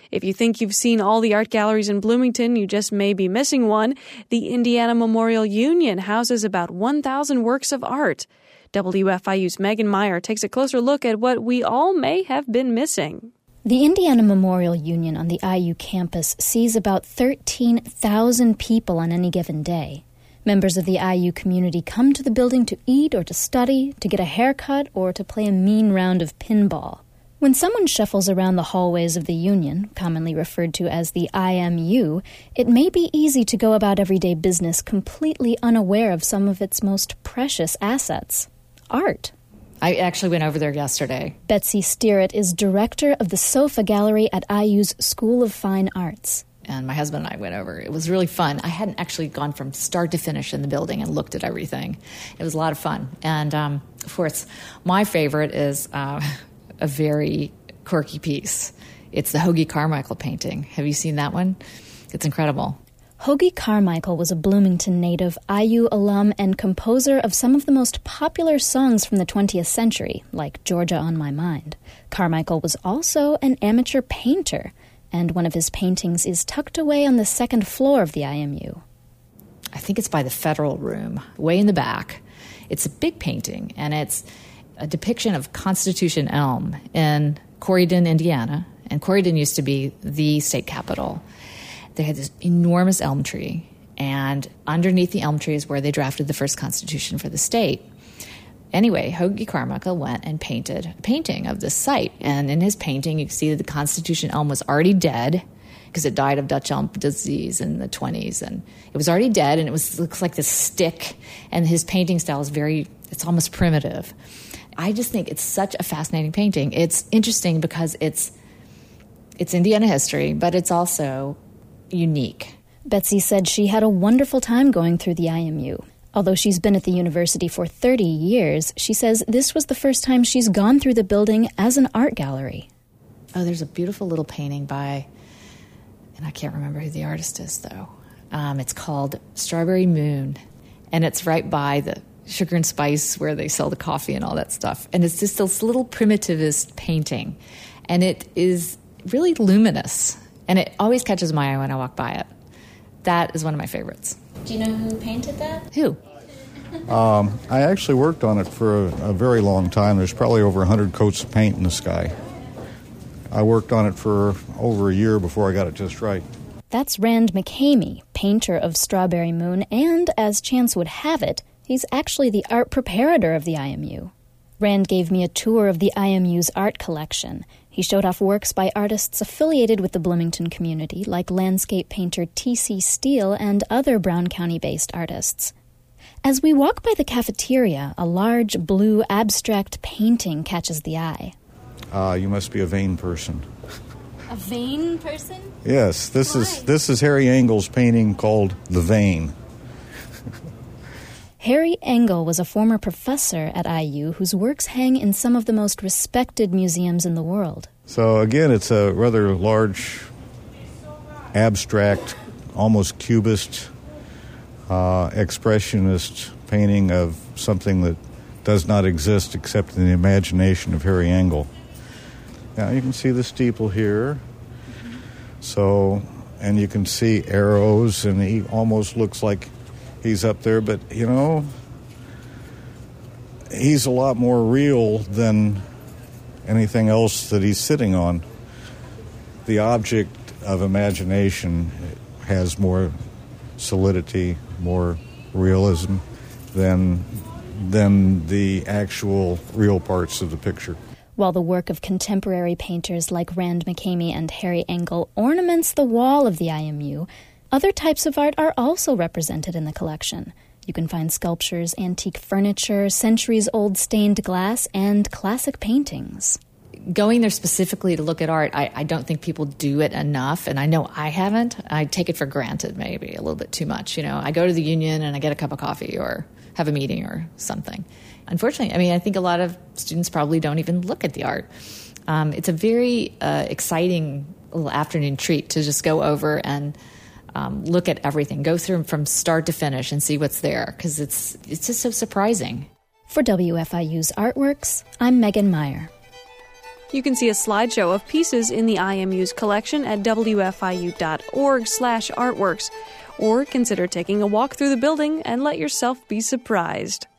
If you think you've seen all the art galleries in Bloomington, you just may be missing one. The Indiana Memorial Union houses about 1,000 works of art. WFIU's Megan Meyer takes a closer look at what we all may have been missing. The Indiana Memorial Union on the IU campus sees about 13,000 people on any given day. Members of the IU community come to the building to eat or to study, to get a haircut, or to play a mean round of pinball. When someone shuffles around the hallways of the Union, commonly referred to as the IMU, it may be easy to go about everyday business completely unaware of some of its most precious assets: art. I actually went over there yesterday. Betsy Steerett is director of the Sofa Gallery at IU's School of Fine Arts. And my husband and I went over. It was really fun. I hadn't actually gone from start to finish in the building and looked at everything. It was a lot of fun. And, of course, my favorite is a very quirky piece. It's the Hoagy Carmichael painting. Have you seen that one? It's incredible. Hoagy Carmichael was a Bloomington native, IU alum, and composer of some of the most popular songs from the 20th century, like Georgia on My Mind. Carmichael was also an amateur painter, and one of his paintings is tucked away on the second floor of the IMU. I think it's by the Federal Room, way in the back. It's a big painting, and it's a depiction of Constitution Elm in Corydon, Indiana. And Corydon used to be the state capital. They had this enormous elm tree, and underneath the elm tree is where they drafted the first Constitution for the state. Anyway, Hoagy Carmichael went and painted a painting of this site. And in his painting, you can see that the Constitution elm was already dead because it died of Dutch elm disease in the 1920s. And it was already dead, and looks like this stick. And his painting style is it's almost primitive. I just think it's such a fascinating painting. It's interesting because it's Indiana history, but it's also unique. Betsy said she had a wonderful time going through the IMU. Although she's been at the university for 30 years, she says this was the first time she's gone through the building as an art gallery. Oh, there's a beautiful little painting by, and I can't remember who the artist is, though. It's called Strawberry Moon, and it's right by the Sugar and Spice where they sell the coffee and all that stuff. And it's just this little primitivist painting, and it is really luminous, and it always catches my eye when I walk by it. That is one of my favorites. Do you know who painted that? Who? I actually worked on it for a very long time. There's probably over 100 coats of paint in the sky. I worked on it for over a year before I got it just right. That's Rand McCamey, painter of Strawberry Moon, and, as chance would have it, he's actually the art preparator of the IMU. Rand gave me a tour of the IMU's art collection. He showed off works by artists affiliated with the Bloomington community, like landscape painter T.C. Steele and other Brown County-based artists. As we walk by the cafeteria, a large blue abstract painting catches the eye. You must be a vain person. A vain person? Yes, this is Harry Engel's painting called The Vain. Harry Engel was a former professor at IU whose works hang in some of the most respected museums in the world. So again, it's a rather large, abstract, almost cubist, expressionist painting of something that does not exist except in the imagination of Harry Engel. Now you can see the steeple here. So, and you can see arrows, and he almost looks like he's up there, but, you know, he's a lot more real than anything else that he's sitting on. The object of imagination has more solidity, more realism than the actual real parts of the picture. While the work of contemporary painters like Rand McCamey and Harry Engel ornaments the wall of the IMU, other types of art are also represented in the collection. You can find sculptures, antique furniture, centuries-old stained glass, and classic paintings. Going there specifically to look at art, I don't think people do it enough, and I know I haven't. I take it for granted maybe a little bit too much. You know, I go to the Union and I get a cup of coffee or have a meeting or something. Unfortunately, I mean, I think a lot of students probably don't even look at the art. It's a very exciting little afternoon treat to just go over and look at everything, go through from start to finish and see what's there, because it's just so surprising. For WFIU's Artworks, I'm Megan Meyer. You can see a slideshow of pieces in the IMU's collection at wfiu.org/artworks, or consider taking a walk through the building and let yourself be surprised.